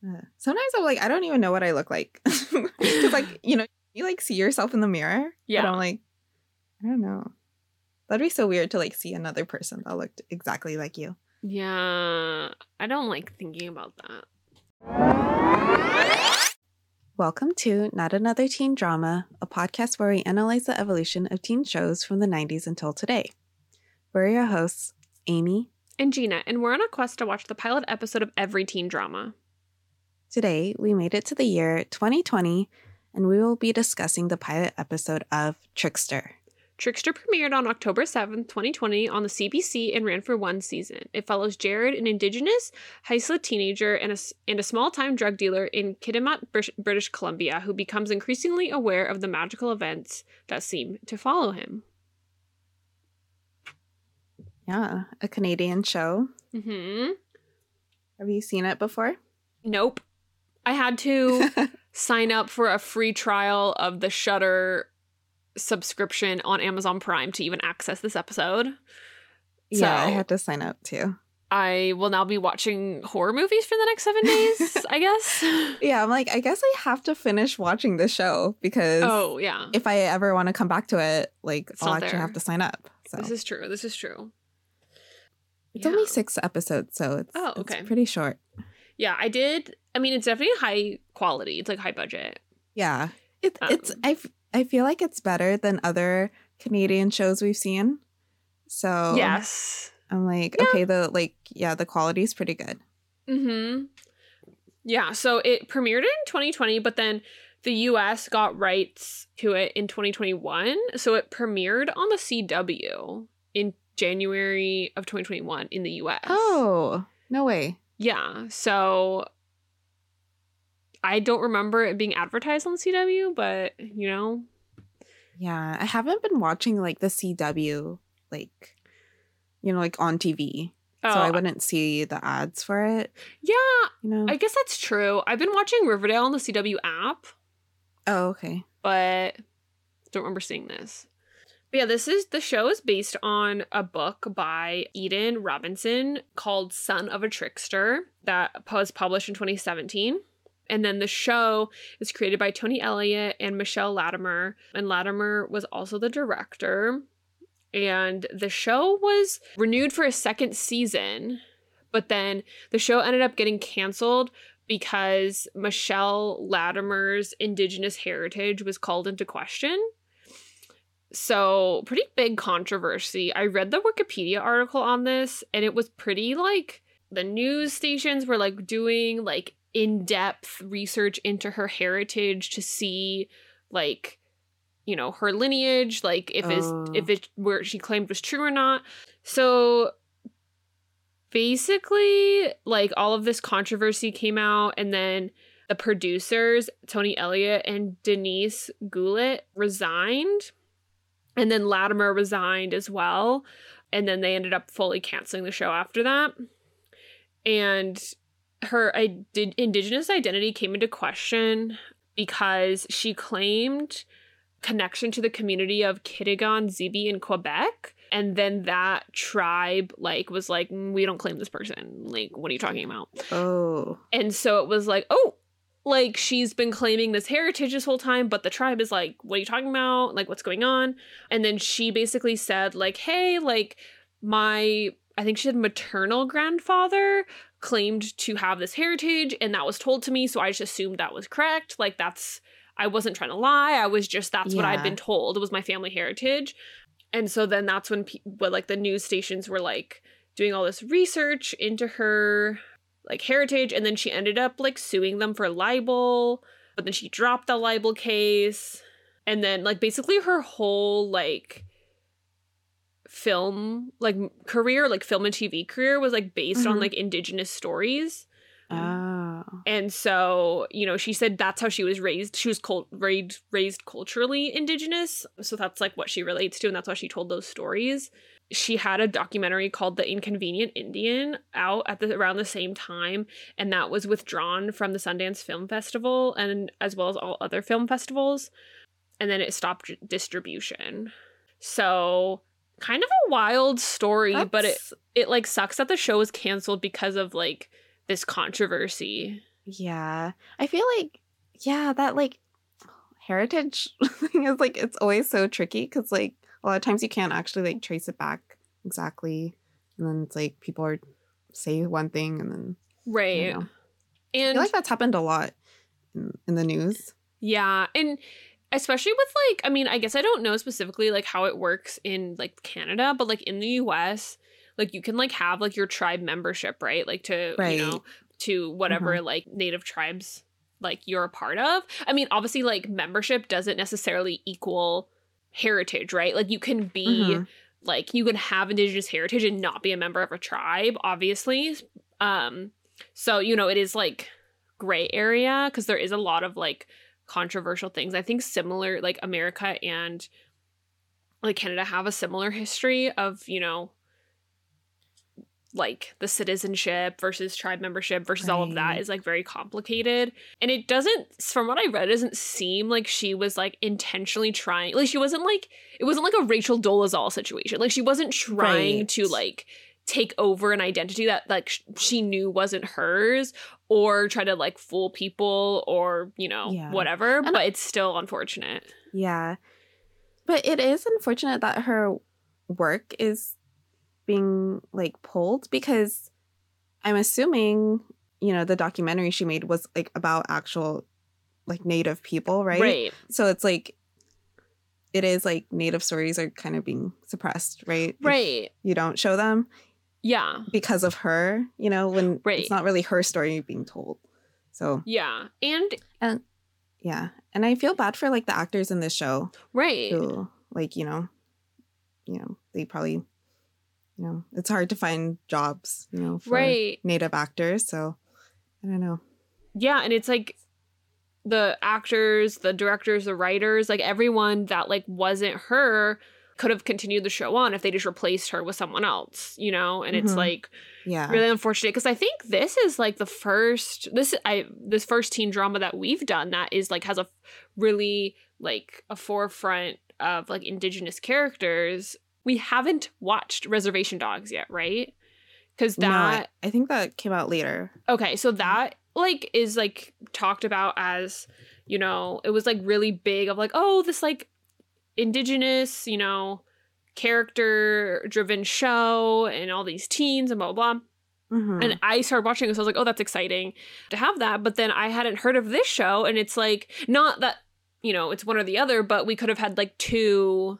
Sometimes I'm like, I don't even know what I look like. Because, like, you know, you like see yourself in the mirror. Yeah. But I'm like, I don't know. That'd be so weird to like see another person that looked exactly like you. Yeah. I don't like thinking about that. Welcome to Not Another Teen Drama, a podcast where we analyze the evolution of teen shows from the 90s until today. We're your hosts, Amy and Gina, and we're on a quest to watch the pilot episode of every teen drama. Today, we made it to the year 2020, and we will be discussing the pilot episode of Trickster. Trickster premiered on October 7th, 2020 on the CBC and ran for one season. It follows Jared, an Indigenous Haisla teenager and a small-time drug dealer in Kitimat, British Columbia, who becomes increasingly aware of the magical events that seem to follow him. Yeah, a Canadian show. Mm-hmm. Have you seen it before? Nope. I had to sign up for a free trial of the Shudder subscription on Amazon Prime to even access this episode. Yeah, I had to sign up too. I will now be watching horror movies for the next 7 days, I guess. Yeah, I'm like, I guess I have to finish watching the show because if I ever want to come back to it, like I'll actually have to sign up. So This is true. It's only 6 episodes, so it's pretty short. Yeah, I mean, it's definitely high quality. It's like high budget. Yeah. I feel like it's better than other Canadian shows we've seen. So yes. I'm like, okay, the quality's pretty good. Mm-hmm. Yeah, so it premiered in 2020, but then the US got rights to it in 2021. So it premiered on the CW in January of 2021 in the US. Oh, no way. Yeah, so I don't remember it being advertised on CW, but, you know. Yeah, I haven't been watching, like, the CW, like, you know, like, on TV. So I wouldn't see the ads for it. Yeah, you know? I guess that's true. I've been watching Riverdale on the CW app. Oh, okay. But don't remember seeing this. But yeah, the show is based on a book by Eden Robinson called Son of a Trickster that was published in 2017. And then the show is created by Tony Elliott and Michelle Latimer. And Latimer was also the director. And the show was renewed for a second season. But then the show ended up getting canceled because Michelle Latimer's Indigenous heritage was called into question. So, pretty big controversy. I read the Wikipedia article on this, and it was pretty, like, the news stations were, like, doing, like, in-depth research into her heritage to see, like, you know, her lineage, like, if it where she claimed was true or not. So, basically, like, all of this controversy came out, and then the producers, Tony Elliott and Denise Goulet, resigned. And then Latimer resigned as well. And then they ended up fully canceling the show after that. And her Indigenous identity came into question because she claimed connection to the community of Kitigan Zibi in Quebec. And then that tribe, like, was like, we don't claim this person. Like, what are you talking about? Oh. And so it was like, oh, like, she's been claiming this heritage this whole time, but the tribe is like, what are you talking about? Like, what's going on? And then she basically said, like, hey, like, I think she said maternal grandfather claimed to have this heritage, and that was told to me, so I just assumed that was correct. Like, I wasn't trying to lie. I was just, that's what I'd been told. It was my family heritage. And so then that's when, like, the news stations were, like, doing all this research into her, like, heritage, and then she ended up, like, suing them for libel, but then she dropped the libel case, and then, like, basically her whole, like, film, like, career, like, film and TV career was, like, based on, like, Indigenous stories. Oh. And so, you know, she said that's how she was raised. She was raised culturally Indigenous, so that's, like, what she relates to, and that's why she told those stories. She had a documentary called The Inconvenient Indian out at around the same time, and that was withdrawn from the Sundance Film Festival, and as well as all other film festivals, and then it stopped distribution. So, kind of a wild story, but it like sucks that the show was canceled because of, like, this controversy. Yeah. I feel like, yeah, that like heritage thing is like, it's always so tricky because like a lot of times you can't actually like trace it back exactly. And then it's like people are say one thing and then I don't Right. know. I And feel like that's happened a lot in the news. yeah, and especially with like, I mean, I guess I don't know specifically like how it works in like Canada, but like in the US, like you can like have like your tribe membership, right? Like to, you Right. know, to whatever like native tribes like you're a part of. I mean, obviously like membership doesn't necessarily equal heritage, right? Like you can be like you can have indigenous heritage and not be a member of a tribe, obviously. So, you know, it is like gray area because there is a lot of like controversial things. I think similar, like America and like Canada have a similar history of, you know, like the citizenship versus tribe membership versus all of that is like very complicated. And it doesn't, from what I read, it doesn't seem like she was like intentionally trying, like she wasn't like, it wasn't like a Rachel Dolezal situation. Like she wasn't trying to like take over an identity that like she knew wasn't hers or try to like fool people or, you know, whatever. And but it's still unfortunate. Yeah. But it is unfortunate that her work is being like pulled because I'm assuming, you know, the documentary she made was like about actual like Native people, right? Right. So it's like it is like Native stories are kind of being suppressed, right? Right. If you don't show them. Yeah. Because of her, you know, when it's not really her story being told. So yeah. And yeah. And I feel bad for like the actors in this show. Right. Who like, you know, they probably, you know, it's hard to find jobs, you know, for Native actors. So I don't know. Yeah. And it's like the actors, the directors, the writers, like everyone that like wasn't her could have continued the show on if they just replaced her with someone else, you know? And it's like really unfortunate because I think this is like the first this first teen drama that we've done that is like has a really like a forefront of like indigenous characters. We haven't watched Reservation Dogs yet, right? Because that I think that came out later. Okay, so that like is like talked about as, you know, it was like really big of like, oh, this like indigenous, you know, character driven show and all these teens and blah blah blah. And I started watching this. I was like, oh, that's exciting to have that. But then I hadn't heard of this show, and it's like not that, you know, it's one or the other, but we could have had like two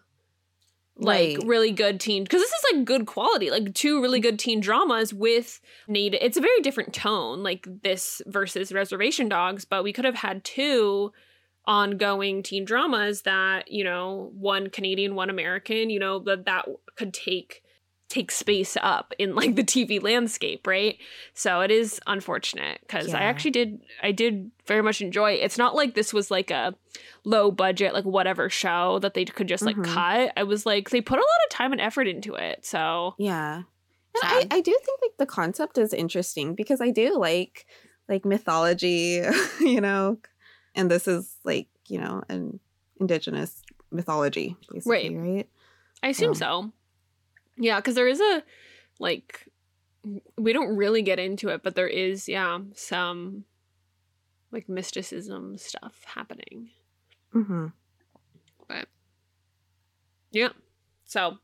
like really good teen, because this is like good quality, like two really good teen dramas with Native. It's a very different tone, like this versus Reservation Dogs, but we could have had two ongoing teen dramas that, you know, one Canadian, one American, you know, that could take space up in like the TV landscape, right? So it is unfortunate because I did very much enjoy it. It's not like this was like a low budget, like whatever show that they could just like cut. I was like, they put a lot of time and effort into it. So yeah. And I do think like the concept is interesting because I do like mythology, you know, and this is like, you know, an indigenous mythology, basically, right? I assume so. Yeah, because there is a, like, we don't really get into it, but there is, some, like, mysticism stuff happening. But, yeah. So,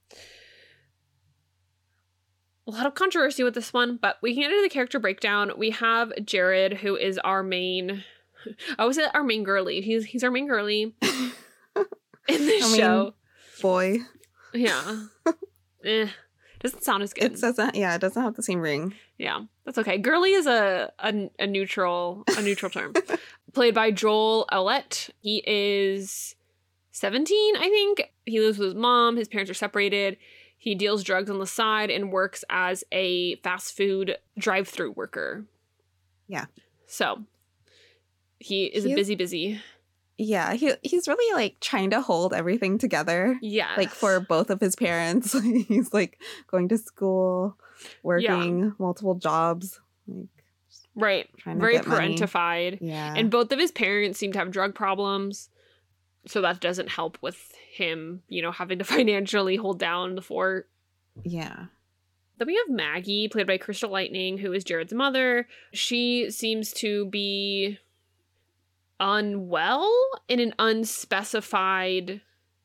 a lot of controversy with this one, but we can get into the character breakdown. We have Jared, who is our main, I would say our main girly. He's our main girly in this show. Boy. Yeah. Doesn't sound as good. It doesn't have the same ring. Yeah, that's okay. Girly is a neutral term. Played by Joel Owlett. He is 17, I think. He lives with his mom. His parents are separated. He deals drugs on the side and works as a fast food drive-through worker. Yeah. So he is a busy. Yeah, he's really like trying to hold everything together. Yeah. Like for both of his parents. He's like going to school, working multiple jobs. Like very parentified. Money. Yeah. And both of his parents seem to have drug problems. So that doesn't help with him, you know, having to financially hold down the fort. Yeah. Then we have Maggie, played by Crystal Lightning, who is Jared's mother. She seems to be unwell in an unspecified...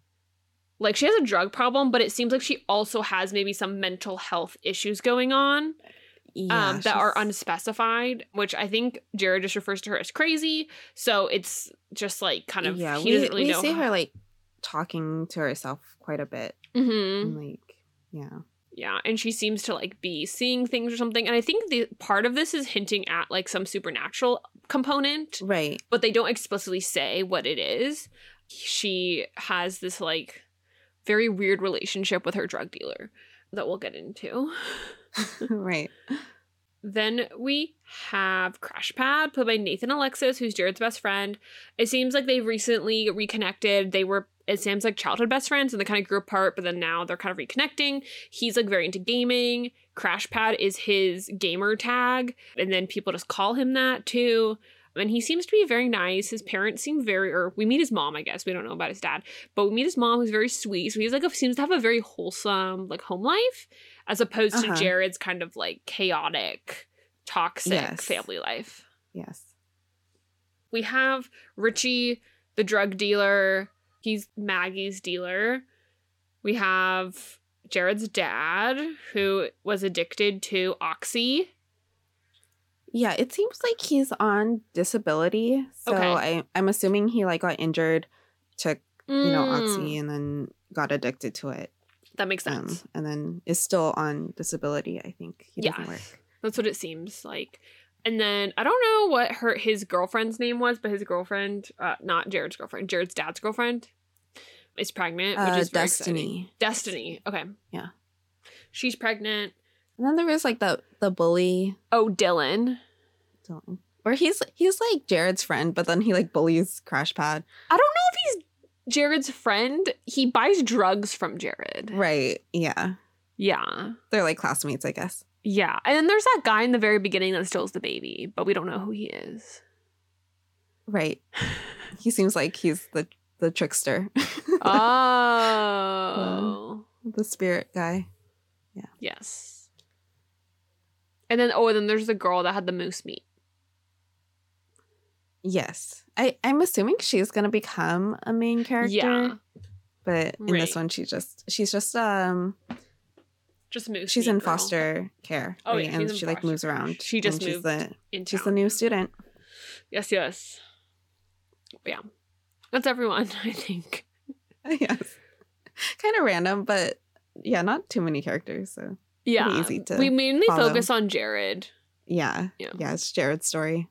Like, she has a drug problem, but it seems like she also has maybe some mental health issues going on that are unspecified, which I think Jared just refers to her as crazy. So it's just, like, kind of... Yeah, he doesn't really know we see her, like, talking to herself quite a bit. Mm-hmm. And, like, yeah. Yeah, and she seems to, like, be seeing things or something. And I think the part of this is hinting at, like, some supernatural component. Right. But they don't explicitly say what it is. She has this, like, very weird relationship with her drug dealer that we'll get into. Right. Then we have Crash Pad, played by Nathan Alexis, who's Jared's best friend. It seems like they recently reconnected. It seems like childhood best friends, and they kind of grew apart, but then now they're kind of reconnecting. He's, like, very into gaming. Crash Pad is his gamer tag, and then people just call him that, too. And he seems to be very nice. His parents seem we meet his mom, I guess. We don't know about his dad. But we meet his mom, who's very sweet. So he's, like, seems to have a very wholesome, like, home life, as opposed to Jared's kind of, like, chaotic, toxic family life. Yes. We have Richie, the drug dealer. He's Maggie's dealer. We have Jared's dad, who was addicted to Oxy. Yeah, it seems like he's on disability. So I'm assuming he, like, got injured, took, Oxy, and then got addicted to it. That makes sense. And then is still on disability, I think. He doesn't work. That's what it seems like. And then I don't know what his girlfriend's name was, but his girlfriend, not Jared's girlfriend, Jared's dad's girlfriend, is pregnant, which is very exciting. Destiny. Okay. Yeah. She's pregnant. And then there was, like, the bully. Oh, Dylan. Or he's like Jared's friend, but then he, like, bullies Crash Pad. I don't know if he's Jared's friend. He buys drugs from Jared. Right. Yeah. Yeah. They're, like, classmates, I guess. Yeah. And then there's that guy in the very beginning that steals the baby, but we don't know who he is. Right. He seems like he's the trickster. Oh. The spirit guy. Yeah. Yes. And then there's the girl that had the moose meat. Yes. I'm assuming she's going to become a main character. Yeah. But in this one, she's just moose. She's in foster care. Oh, right? Yeah. And she, like, moves around. She just moved she's the new student. Yes, yes. Yeah. That's everyone, I think. Yes. Kind of random, but yeah, not too many characters, so yeah, easy to we mainly follow. Focus on Jared. Yeah, it's Jared's story.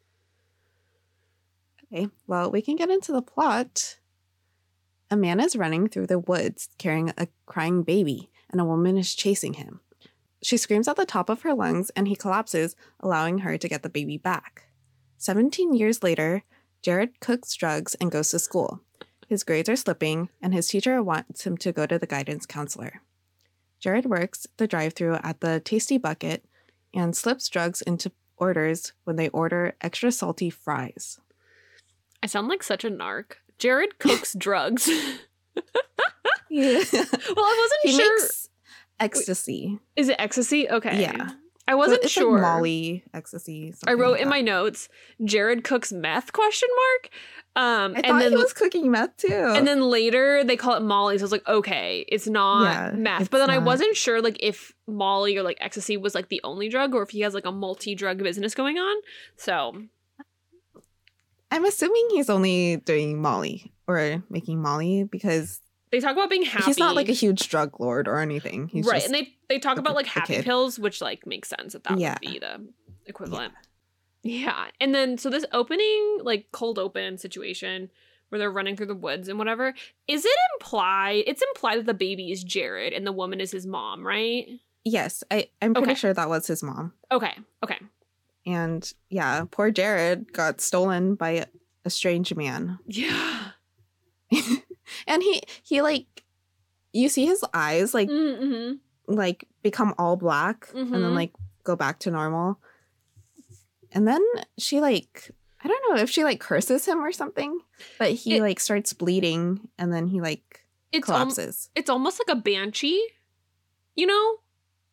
Okay, well, we can get into the plot. A man is running through the woods carrying a crying baby, and a woman is chasing him. She screams at the top of her lungs, and he collapses, allowing her to get the baby back. 17 years later, Jared cooks drugs and goes to school. His grades are slipping, and his teacher wants him to go to the guidance counselor. Jared works the drive-thru at the Tasty Bucket and slips drugs into orders when they order extra salty fries. I sound like such a narc. Jared cooks drugs. Yeah. Well, I wasn't he sure. Makes ecstasy. Is it ecstasy? Okay. Yeah. I wasn't it's sure. Like Molly, ecstasy. I wrote in my notes, Jared cooks meth, ? I thought he was cooking meth too. And then later they call it Molly. So I was like, okay, it's not meth. But then I wasn't sure like if Molly or like ecstasy was like the only drug or if he has like a multi-drug business going on. So I'm assuming he's only doing Molly or making Molly because they talk about being happy. He's not like a huge drug lord or anything. He's right. Just and they talk about like happy pills, which like makes sense that would be the equivalent. Yeah. And then so this opening, like cold open situation where they're running through the woods and whatever, is it implied? It's implied that the baby is Jared and the woman is his mom, right? Yes. I'm pretty sure that was his mom. Okay. And yeah, poor Jared got stolen by a strange man. Yeah. And he like, you see his eyes like like become all black and then like go back to normal. And then she like, I don't know if she like curses him or something, but he like starts bleeding and then he like collapses. It's almost like a banshee, you know?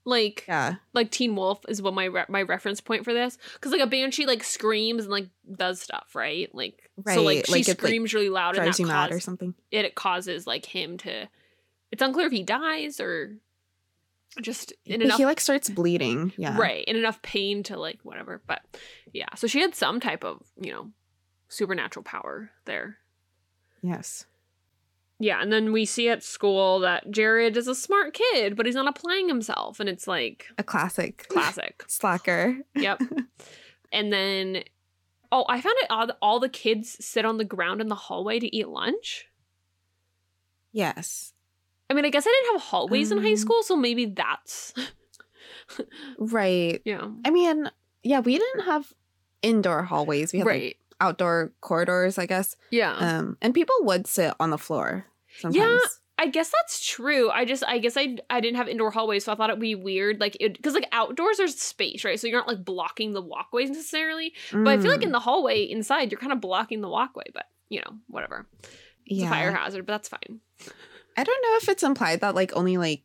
Like, Yeah. like Teen Wolf is what my reference point for this. Because, like, a banshee, like, screams and, like, does stuff, right? Like, so, like, Right, she like, it, like, screams really loud and drives that you mad or something. it causes, like, him to... It's unclear if he dies or just in enough... He, like, starts bleeding. Yeah. Right, in enough pain to, like, whatever. But, yeah. So she had some type of, you know, supernatural power there. Yes. Yeah, and then we see at school that Jared is a smart kid, but he's not applying himself. And it's like... A classic. Classic. Slacker. Yep. And then... Oh, I found it odd that all the kids sit on the ground in the hallway to eat lunch. Yes. I mean, I guess I didn't have hallways in high school, so maybe that's... Right. Yeah. I mean, yeah, we didn't have indoor hallways. We had, Right. like, outdoor corridors, I guess. Yeah. And people would sit on the floor sometimes. Yeah, I guess that's true. I guess I didn't have indoor hallways, so I thought it'd be weird, like, because, like, outdoors there's space, right? So you're not, like, blocking the walkways necessarily. But I feel like in the hallway inside, you're kind of blocking the walkway. But, you know, whatever. It's a fire hazard, but that's fine. I don't know if it's implied that, like, only, like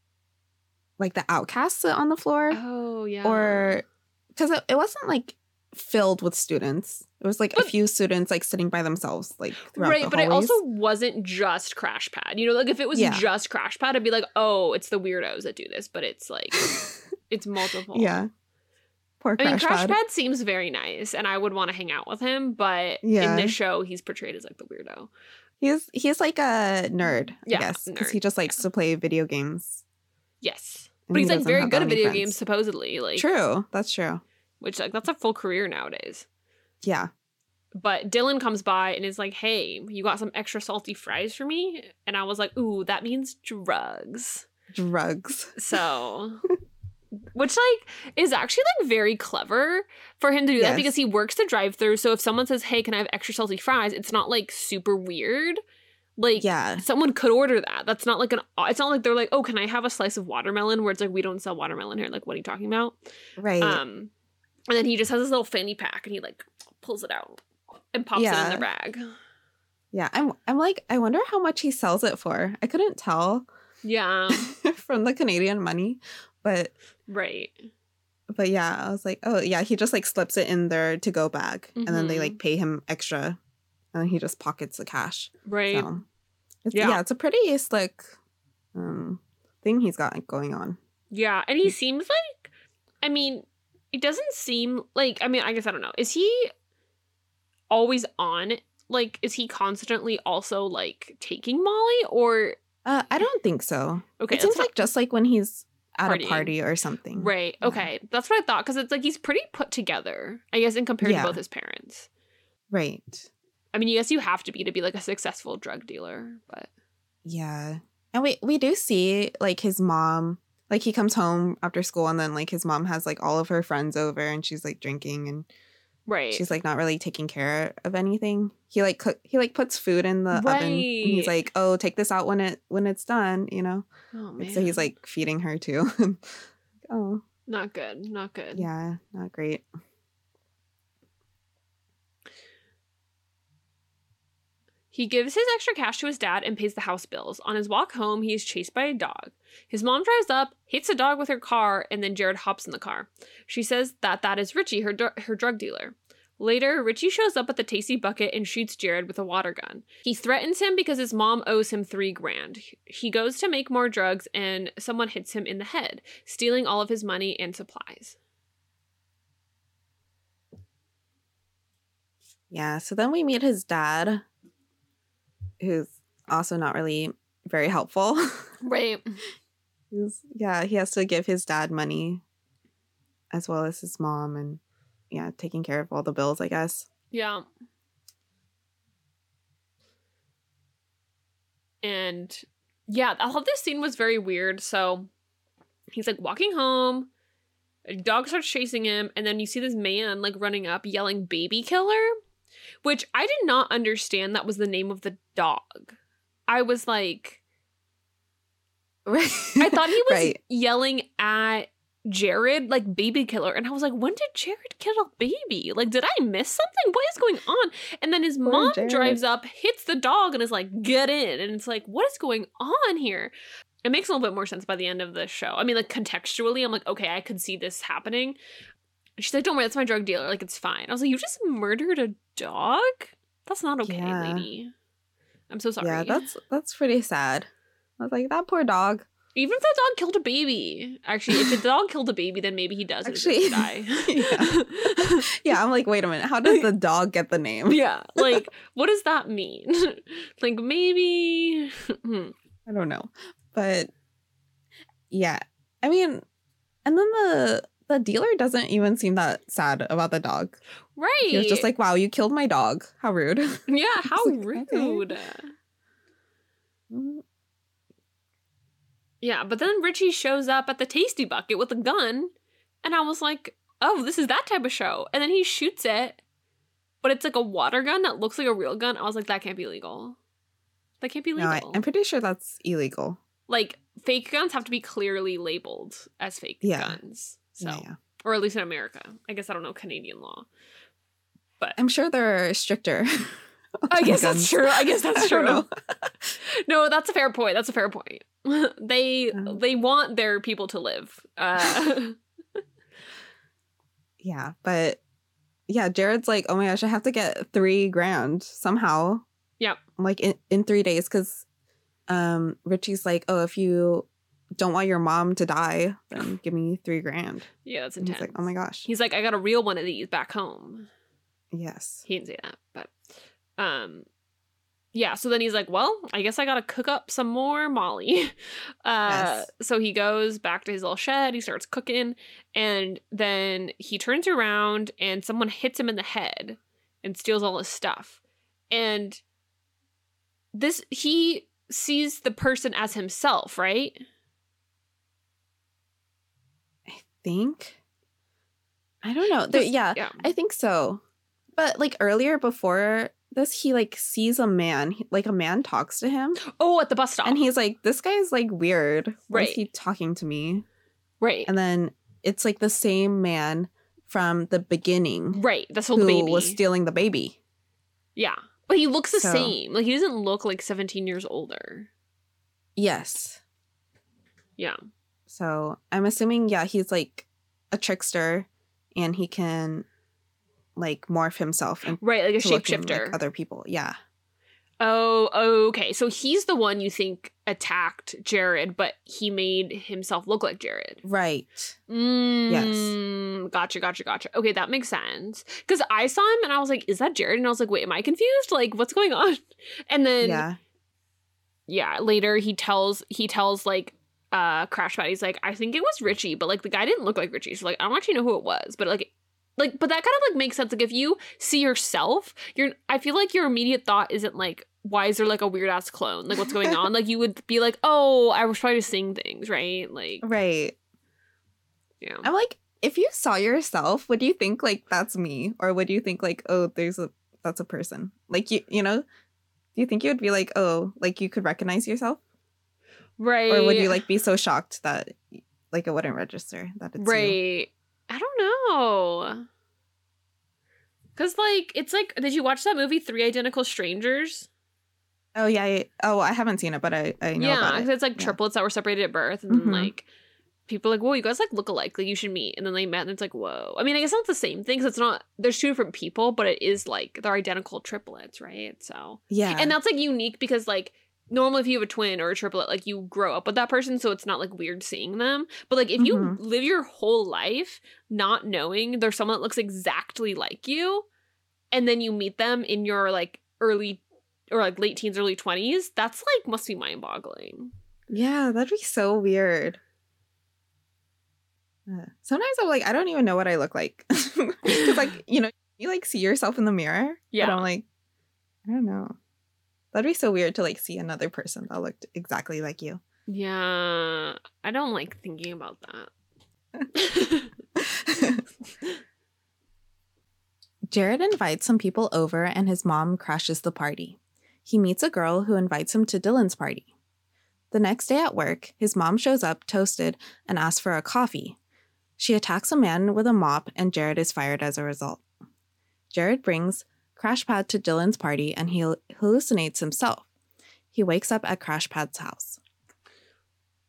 the outcasts sit on the floor. Oh, yeah. Or, because it wasn't, like, filled with students. It was, like, a few students, like, sitting by themselves, like, throughout the hallways. But it also wasn't just Crash Pad. You know, like, if it was just Crash Pad, I'd be like, oh, it's the weirdos that do this. But it's, like, it's multiple. Yeah. Poor Crash Pad. Crash Pad seems very nice, and I would want to hang out with him. But in this show, he's portrayed as, like, the weirdo. He's like a nerd, I guess. Because he just likes to play video games. Yes. But he's, like, very good at video games, supposedly. Like, true. That's true. Which, like, that's a full career nowadays. Yeah. But Dylan comes by and is like, hey, you got some extra salty fries for me? And I was like, ooh, that means drugs. Drugs. So, which, like, is actually, like, very clever for him to do that because he works the drive-thru. So if someone says, hey, can I have extra salty fries? It's not, like, super weird. Like, someone could order that. That's not, like, it's not like they're like, oh, can I have a slice of watermelon? Where it's like, we don't sell watermelon here. Like, what are you talking about? Right. And then he just has this little fanny pack and he, like, pulls it out and pops it in the bag. Yeah, I'm like, I wonder how much he sells it for. I couldn't tell. Yeah. From the Canadian money, but right. But yeah, I was like, oh yeah, he just, like, slips it in their to-go bag, and then they, like, pay him extra, and then he just pockets the cash. Right. So it's a pretty slick thing he's got going on. Yeah, and he seems like, I mean, it doesn't seem like, I mean, I guess I don't know. Is he always on? Like, is he constantly also, like, taking Molly, or? I don't think so. Okay. It seems like just, like, when he's at partying. A party or something. Right. Okay. That's what I thought, because it's like he's pretty put together, I guess, in compared to both his parents. Right. I mean, yes, you have to be like a successful drug dealer, but yeah. And we do see, like, his mom, like, he comes home after school and then, like, his mom has, like, all of her friends over and she's, like, drinking and she's, like, not really taking care of anything. He puts food in the oven and he's like, oh, take this out when it's done, you know. Oh man. So he's, like, feeding her too. Oh, not good. Yeah, not great. He gives his extra cash to his dad and pays the house bills. On his walk home, he is chased by a dog. His mom drives up, hits the dog with her car, and then Jared hops in the car. She says that is Richie, her drug dealer. Later, Richie shows up at the Tasty Bucket and shoots Jared with a water gun. He threatens him because his mom owes him $3,000. He goes to make more drugs and someone hits him in the head, stealing all of his money and supplies. Yeah, so then we meet his dad, who's also not really very helpful. Right. He has to give his dad money as well as his mom and taking care of all the bills, I guess. Yeah. And yeah, I thought this scene was very weird. So he's, like, walking home, a dog starts chasing him, and then you see this man, like, running up yelling baby killer, which I did not understand that was the name of the dog. I was like, I thought he was yelling at Jared, like, baby killer. And I was like, when did Jared kill a baby? Like, did I miss something? What is going on? And then his mom drives up, hits the dog, and is like, get in. And it's like, what is going on here? It makes a little bit more sense by the end of the show. I mean, like, contextually, I'm like, okay, I could see this happening. And she's like, don't worry, that's my drug dealer. Like, it's fine. I was like, you just murdered a dog? That's not okay, lady. I'm so sorry. Yeah, that's pretty sad. I was like, that poor dog. Even if that dog killed a baby. Actually, if the dog killed a baby, then maybe he does actually die. Yeah, I'm like, wait a minute. How did the dog get the name? Yeah, like, what does that mean? Like, maybe... I don't know. But, yeah. I mean, and then the dealer doesn't even seem that sad about the dog. Right. He was just like, wow, you killed my dog. How rude. Yeah, how like, rude. Okay. Yeah, but then Richie shows up at the Tasty Bucket with a gun, and I was like, oh, this is that type of show. And then he shoots it, but it's like a water gun that looks like a real gun. I was like, that can't be legal. That can't be legal. No, I'm pretty sure that's illegal. Like, fake guns have to be clearly labeled as fake guns. So, yeah. Or at least in America. I guess I don't know Canadian law. But I'm sure they're stricter. I guess that's true. I guess that's true. No, that's a fair point. That's a fair point. They want their people to live. Yeah, but yeah, Jared's like, oh my gosh, I have to get $3,000 somehow. Yep. Like in 3 days, because Richie's like, oh, if you don't want your mom to die, then give me $3,000. Yeah, that's and intense. he's like, oh my gosh. He's like, I got a real one of these back home. Yes. He didn't say that, but yeah, so then he's like, well, I guess I gotta cook up some more Molly. Yes. So he goes back to his little shed, he starts cooking, and then he turns around and someone hits him in the head and steals all his stuff. And he sees the person as himself, right? Think? I don't know. Yeah, I think so. But like earlier before this, he like sees a man, like a man talks to him. Oh, at the bus stop. And he's like, this guy's like weird. Why Right. is he talking to me? Right. And then it's like the same man from the beginning. Right. That's the who baby. was stealing the baby. Yeah. But he looks the So- same. Like, he doesn't look like 17 years older. Yes. Yeah. So I'm assuming, yeah, he's like a trickster and he can like morph himself into Right, like a looking shapeshifter. like other people. Yeah. Oh, okay. So he's the one you think attacked Jared, but he made himself look like Jared. Right. Yes. Gotcha. Okay, that makes sense. Because I saw him and I was like, is that Jared? And I was like, wait, am I confused? Like, what's going on? And then, yeah, later he tells like, Crash Pad, he's like, I think it was Richie, but like the guy didn't look like Richie. So like, I don't actually know who it was, but but that kind of like makes sense. Like if you see yourself, I feel like your immediate thought isn't like, why is there like a weird ass clone? Like what's going on? Like you would be like, oh, I was trying to sing things, right? Like, Right. yeah. I'm like, if you saw yourself, would you think like that's me? Or would you think like, oh, that's a person? Like you know, do you think you would be like, oh, like you could recognize yourself? Right. Or would you like be so shocked that like it wouldn't register that it's right. you? I don't know. Cause like it's like, did you watch that movie 3 Identical Strangers? Oh yeah. I haven't seen it, but I know about it. It's like Yeah. triplets that were separated at birth, and then Mhm. like people are like, whoa, you guys like look alike, like you should meet. And then they met, and it's like, whoa. I mean, I guess not the same thing, because it's not. There's 2 different people, but it is like they're identical triplets, right? So Yeah. and that's like unique because like normally if you have a twin or a triplet, like you grow up with that person, so it's not like weird seeing them. But like if you Mhm. live your whole life not knowing there's someone that looks exactly like you, and then you meet them in your like early or like late teens, early 20s, that's like must be mind-boggling. Yeah, that'd be so weird. Sometimes I'm like, I don't even know what I look like. Because like, you know, you like see yourself in the mirror. Yeah. But I'm like, I don't know. That'd be so weird to like see another person that looked exactly like you. Yeah, I don't like thinking about that. Jared invites some people over and his mom crashes the party. He meets a girl who invites him to Dylan's party. The next day at work, his mom shows up toasted and asks for a coffee. She attacks a man with a mop and Jared is fired as a result. Jared brings Crash Pad to Dylan's party and he hallucinates himself. He wakes up at Crash Pad's house.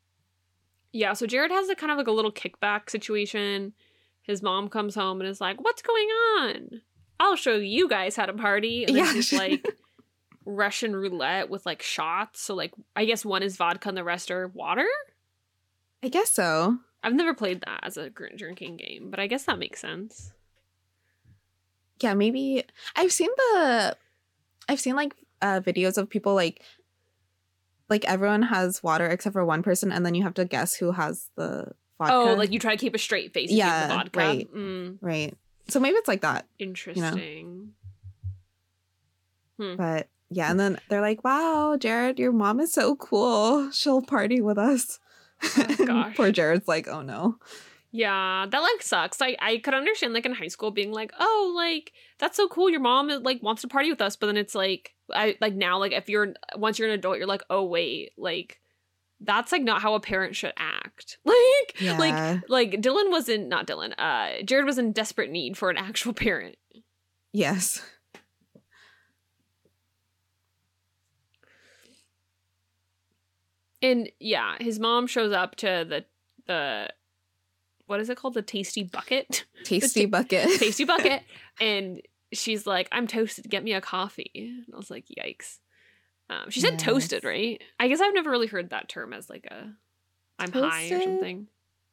Yeah, so Jared has a kind of like a little kickback situation. His mom comes home and is like, "What's going on? I'll show you guys how to party." And then she's like Russian roulette with like shots. So like I guess one is vodka and the rest are water. I guess so. I've never played that as a drinking game, but I guess that makes sense. Yeah, maybe I've seen like videos of people like everyone has water except for one person, and then you have to guess who has the vodka. Oh, like you try to keep a straight face. And Yeah, keep the vodka. right, right. So maybe it's like that. Interesting. But yeah, and then they're like, "Wow, Jared, your mom is so cool. She'll party with us." Oh, gosh. Poor Jared's like, "Oh no." Yeah, that like sucks. I could understand like in high school being like, "Oh, like that's so cool. Your mom like wants to party with us," but then it's like I like now like if you're once you're an adult, you're like, "Oh wait, like that's like not how a parent should act." Like Yeah. like Dylan wasn't not Dylan. Jared was in desperate need for an actual parent. Yes. And yeah, his mom shows up to the what is it called? The tasty bucket. Tasty bucket. Tasty bucket. And she's like, "I'm toasted. Get me a coffee." And I was like, yikes. She said Yes. toasted, right? I guess I've never really heard that term as like a I'm high or Toasted? something.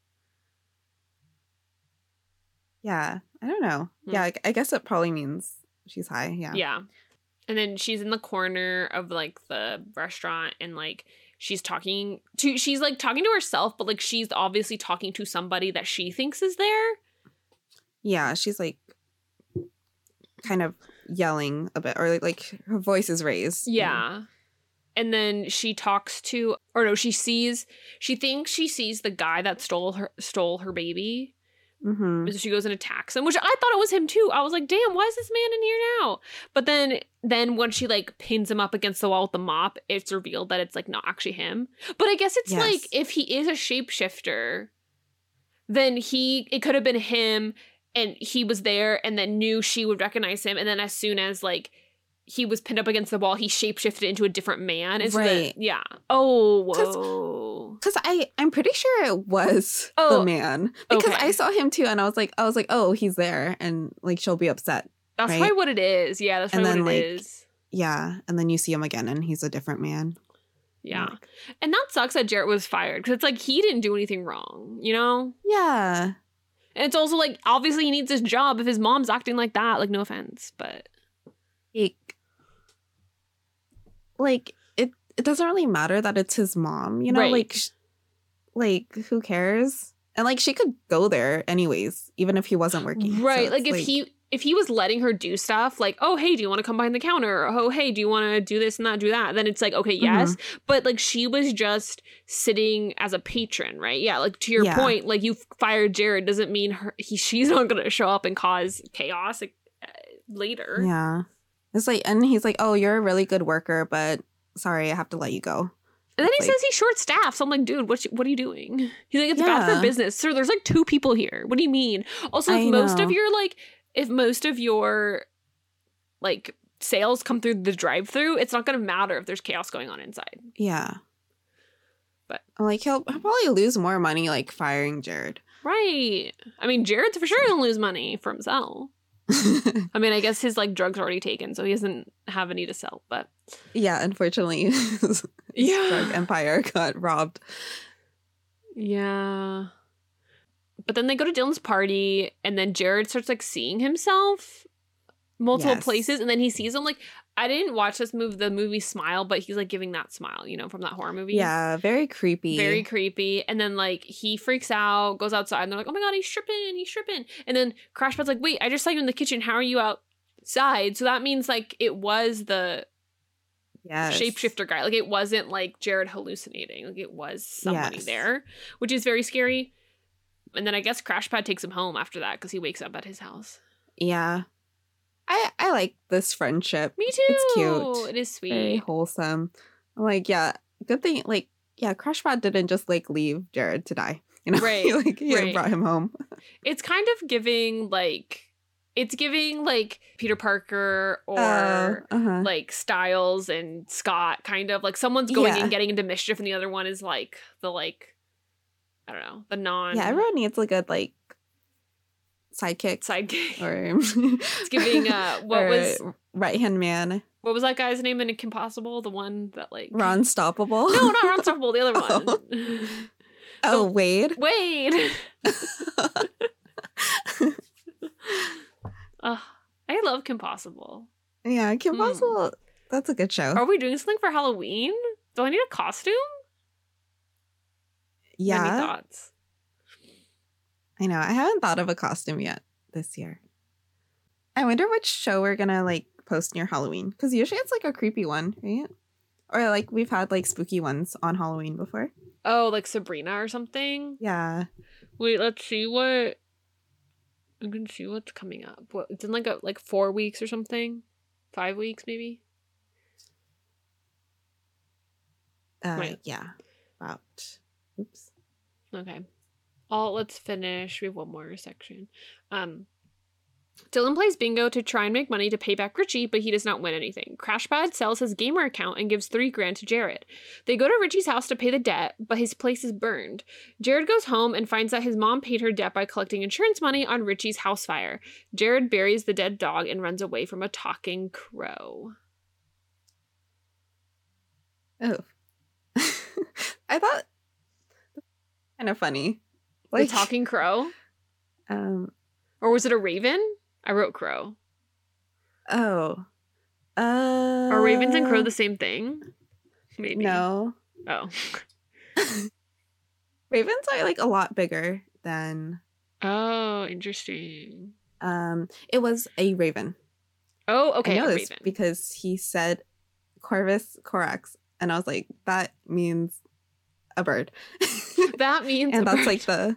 Yeah. I don't know. Yeah, I guess it probably means she's high. Yeah. Yeah. And then she's in the corner of like the restaurant and like she's talking to herself, but like she's obviously talking to somebody that she thinks is there. Yeah, she's like kind of yelling a bit, or like her voice is raised. Yeah. And then she talks to she thinks she sees the guy that stole her baby. Mm-hmm. So she goes and attacks him, which I thought it was him too. I was like, damn, why is this man in here now? But then when she like pins him up against the wall with the mop, it's revealed that it's like not actually him. But I guess it's Yes. like if he is a shapeshifter, then it could have been him and he was there and then knew she would recognize him. And then as soon as like he was pinned up against the wall, he shapeshifted into a different man. And so Right. yeah. Oh, whoa. Because I'm pretty sure it was Oh, the man, because okay. I saw him too, and I was like, oh, he's there, and like she'll be upset. That's right? probably what it is. Yeah, that's And probably then, what it like, is. Yeah, and then you see him again, and he's a different man. Yeah. Like, And that sucks that Jarrett was fired because it's like he didn't do anything wrong, you know? yeah. And it's also like obviously he needs his job if his mom's acting like that. Like, no offense, but Like it doesn't really matter that it's his mom, you know? Right. Like who cares? And like she could go there anyways, even if he wasn't working. right. So Like it's if he was letting her do stuff like, "Oh, hey, do you want to come behind the counter?" Or, "Oh, hey, do you want to do this and that, do that?" Then it's like, okay, yes. But like she was just sitting as a patron, right? Yeah. Like to your Yeah. point, like you fired Jared doesn't mean she's not going to show up and cause chaos later. Yeah. It's like, and he's like, "Oh, you're a really good worker, but sorry, I have to let you go." And then he It's like- says he's short staffed. So I'm like, dude, what are you doing? He's like, it's bad for Yeah. business. Sir, there's like 2 people here. What do you mean? Also, I if most of know. your like sales come through the drive-through, it's not going to matter if there's chaos going on inside. Yeah. But I'm like he'll probably lose more money like firing Jared. right. I mean, Jared's for sure going to lose money for himself. I mean, I guess his like drugs already taken, so he doesn't have any to sell, but Yeah, unfortunately, his drug empire got robbed. Yeah. But then they go to Dylan's party, and then Jared starts like seeing himself multiple Yes. places, and then he sees him like I didn't watch the movie Smile, but he's like giving that smile, you know, from that horror movie. Yeah, very creepy. Very creepy. And then like he freaks out, goes outside, and they're like, "Oh my god, he's tripping. And then Crashpad's like, "Wait, I just saw you in the kitchen. How are you outside?" So that means like it was the Yes. shapeshifter guy. Like it wasn't like Jared hallucinating. Like it was somebody Yes. there, which is very scary. And then I guess Crashpad takes him home after that because he wakes up at his house. Yeah. I like this friendship. Me too. It's cute. It is Very sweet. wholesome. I'm like, yeah, good thing. Like, yeah, Crashpad didn't just like leave Jared to die. You know, Right, like he right. brought him home. It's kind of giving like Peter Parker or Uh-huh. like Styles and Scott, kind of like someone's going Yeah. and getting into mischief, and the other one is like the like I don't know, the non Yeah, everyone needs a good like sidekick sidekick. It's giving what was right hand man. What was that guy's name in Kim Possible? The one that like Ron Stoppable? No, not Ron Stoppable, the other one. Oh, Wade. Wade. I love Kim Possible. Yeah, Kim Possible. That's a good show. Are we doing something for Halloween? Do I need a costume? Yeah. Any thoughts? I know. I haven't thought of a costume yet this year. I wonder which show we're gonna like post near Halloween. Because usually it's like a creepy one, right? Or like we've had like spooky ones on Halloween before. Oh, like Sabrina or something? Yeah. Wait, let's see what... I can see what's coming up. What, it's in like 4 weeks or something? 5 weeks maybe? Right. Yeah. About. Oops. Okay. Let's finish. We have one more section. Dylan plays bingo to try and make money to pay back Richie, but he does not win anything. Crashpad sells his gamer account and gives $3,000 to Jared. They go to Richie's house to pay the debt, but his place is burned. Jared goes home and finds that his mom paid her debt by collecting insurance money on Richie's house fire. Jared buries the dead dog and runs away from a talking crow. Oh. I thought kind of funny. Like the talking crow? Or was it a raven? I wrote crow. Oh. Are ravens and crow the same thing? Maybe. No. Oh. Ravens are like a lot bigger than. Oh, interesting. It was a raven. Oh, okay. I know a this raven. because he said Corvus corax, and I was like, that means a bird. That means and a that's bird. Like the.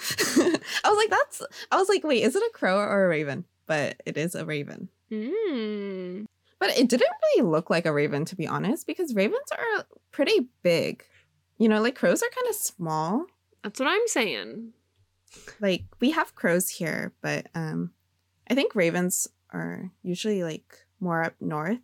I was like, wait, is it a crow or a raven? But it is a raven. But it didn't really look like a raven, to be honest, because ravens are pretty big. You know, like crows are kind of small. That's what I'm saying. Like we have crows here, but I think ravens are usually like more up north.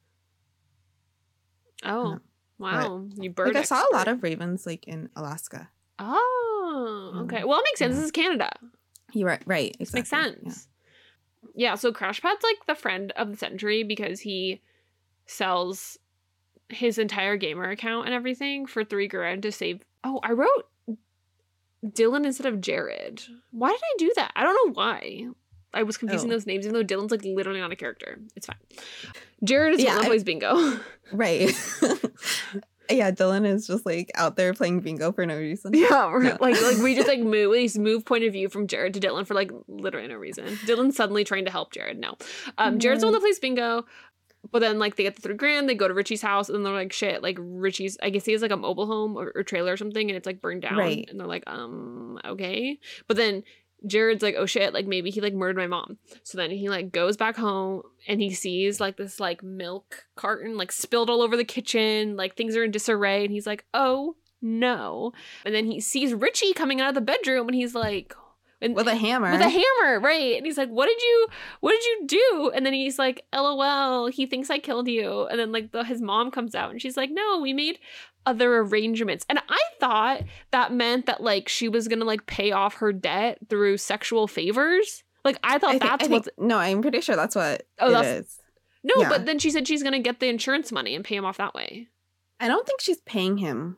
Oh, wow. You bird Like I saw a lot expert. of ravens like in Alaska. Oh, okay. Well, it makes sense. Yeah. This is Canada. You're right. This Exactly. makes sense. Yeah, so Crashpad's like the friend of the century because he sells his entire gamer account and everything for $3,000 to save. Oh, I wrote Dylan instead of Jared. Why did I do that? I don't know why. I was confusing those names, even though Dylan's like literally not a character. It's fine. Jared is the one that plays bingo. Right. Yeah, Dylan is just like out there playing bingo for no reason. Yeah, like we just like move point of view from Jared to Dylan for like literally no reason. Dylan's suddenly trying to help Jared. No, Jared's the one that plays bingo, but then like they get the $3,000, they go to Richie's house, and they're like, shit, like Richie's, I guess he has like a mobile home or trailer or something, and it's like burned down, Right. and they're like, okay, but then Jared's like, oh shit, like maybe he like murdered my mom. So then he like goes back home and he sees like this like milk carton like spilled all over the kitchen, like things are in disarray, and he's like, oh no. And then he sees Richie coming out of the bedroom and he's like, With a hammer. Right. And he's like, what did you do? And then he's like, LOL, he thinks I killed you. And then like his mom comes out and she's like, no, we made other arrangements. And I thought that meant that like she was gonna like pay off her debt through sexual favors. Like I thought No, I'm pretty sure that's what is. No, Yeah. but then she said she's gonna get the insurance money and pay him off that way. I don't think she's paying him.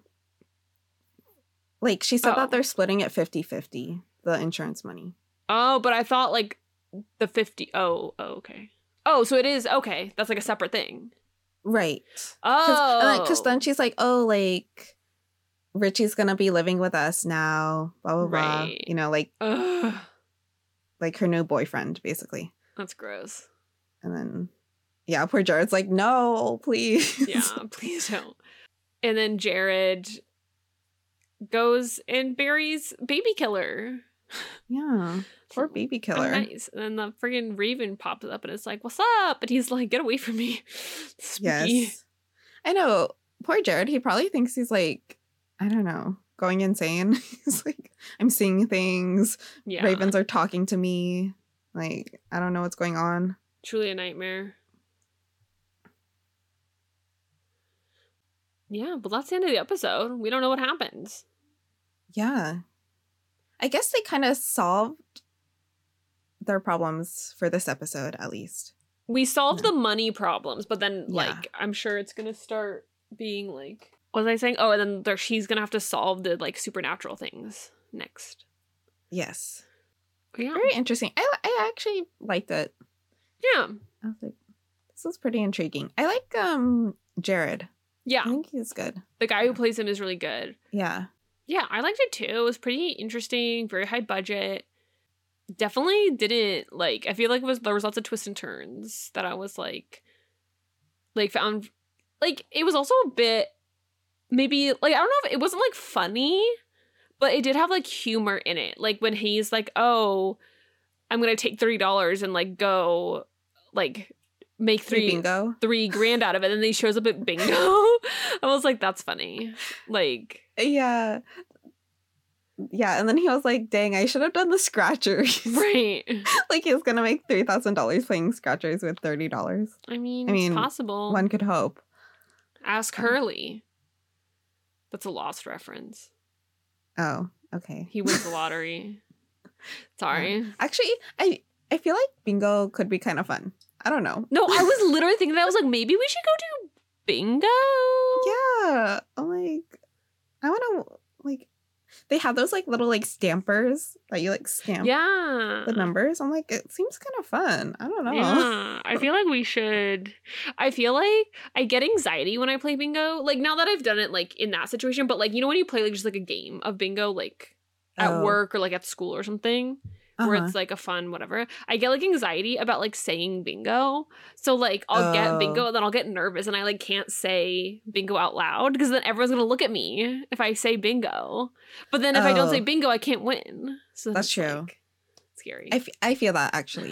Like she said that they're splitting it 50-50, the insurance money. Oh, but I thought like the 50. Oh, okay. Oh, so it is okay. That's like a separate thing. Right. Oh. Because then she's like, oh, like Richie's gonna be living with us now, blah blah blah. Right. You know, like Ugh, like her new boyfriend, basically. that's gross. And then yeah, poor Jared's like, no, please. Yeah, please don't. And then Jared goes and buries Baby Killer. Yeah. Poor baby Oh, killer. nice. And then the friggin' raven pops up and it's like, what's up? And he's like, get away from me. Spooky. Yes. I know. Poor Jared, he probably thinks he's like, I don't know, going insane. He's like, I'm seeing things. Yeah. Ravens are talking to me. Like, I don't know what's going on. Truly a nightmare. Yeah, but that's the end of the episode. We don't know what happens. Yeah. I guess they kind of solved their problems for this episode, at least. We solved the money problems, but then, Yeah. like, I'm sure it's gonna start being, like... What was I saying? Oh, and then she's gonna have to solve the, like, supernatural things next. Yes. Yeah. Very interesting. I actually liked it. Yeah. I was like, this was pretty intriguing. I like Jared. Yeah. I think he's good. The guy who plays him is really good. Yeah. Yeah, I liked it too. It was pretty interesting, very high budget. Definitely didn't, like, I feel like there was lots of twists and turns that I was like found, like, it was also a bit, maybe, like, I don't know if it wasn't, like, funny, but it did have, like, humor in it. Like, when he's like, oh, I'm gonna take $30 and, like, go, like, make bingo. $3,000 out of it, and then he shows up at bingo. I was like, that's funny. Like, Yeah. Yeah, and then he was like, dang, I should have done the scratchers. right. Like, he was going to make $3,000 playing scratchers with $30. I mean, it's possible. One could hope. Ask Hurley. That's a Lost reference. Oh, okay. He wins the lottery. Sorry. Actually, I feel like bingo could be kind of fun. I don't know. No, I was literally thinking that. I was like, maybe we should go do bingo. Yeah. I'm like, I want to, like, they have those, like, little, like, stampers that you, like, stamp the numbers. I'm like, it seems kind of fun. I don't know. Yeah. I feel like we should. I feel like I get anxiety when I play bingo. Like, now that I've done it, like, in that situation. But, like, you know when you play, like, just, like, a game of bingo, like, at work or, like, at school or something? Where it's like a fun whatever. I get like anxiety about like saying bingo. So like I'll get bingo and then I'll get nervous and I like can't say bingo out loud because then everyone's gonna look at me if I say bingo. But then if I don't say bingo, I can't win. So that's true. Like, scary. I feel that actually.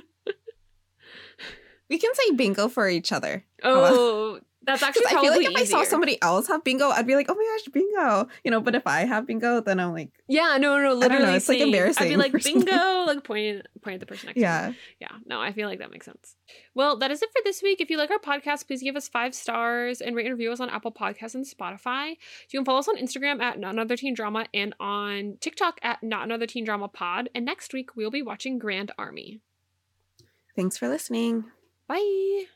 We can say bingo for each other. Oh, that's actually probably I feel like if easier. I saw somebody else have bingo, I'd be like, oh my gosh, bingo. You know, but if I have bingo, then I'm like, yeah, no, literally. I don't know, it's like embarrassing. I'd be like, bingo, like point at the person next to me. Yeah, no, I feel like that makes sense. Well, that is it for this week. If you like our podcast, please give us 5 stars and rate and review us on Apple Podcasts and Spotify. You can follow us on Instagram at Not Another Teen Drama and on TikTok at Not Another Teen Drama Pod. And next week, we'll be watching Grand Army. Thanks for listening. Bye.